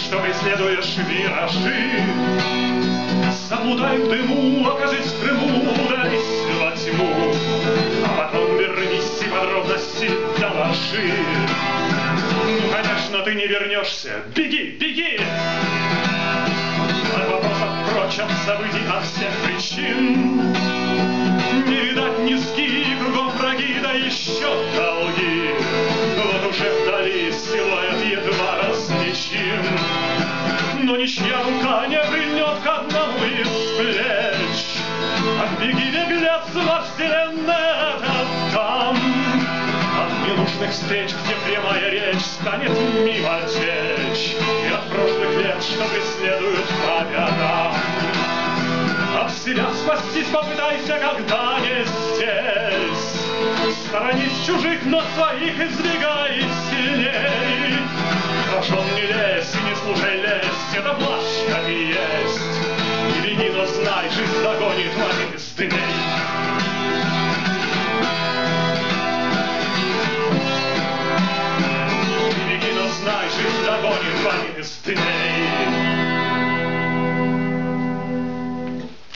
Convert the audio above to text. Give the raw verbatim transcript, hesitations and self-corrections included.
что преследуешь виражи. Заплутай в дыму, окажись в Крыму, удались во тьму, а потом вернись и подробности доложи. Ну, конечно, ты не вернешься. Беги, беги! От вопросов, впрочем, забыти от всех причин. Не видать низги, кругом враги, да еще долги. Вот уже вдали силуэт едва различим. Но ничья рука не прильнет к одному из плеч. Отбеги, беглец, во вселенной это там. От ненужных встреч, где прямая речь станет мимо течь. И от прошлых лет, что преследуют по пятам. От себя спастись попытайся, когда не здесь. Сторонись чужих, но своих избегай сильней. Рожон не лезь и не слушай лезть, это блажь, как и есть. И беги, но знай, жизнь догонит в один из дней.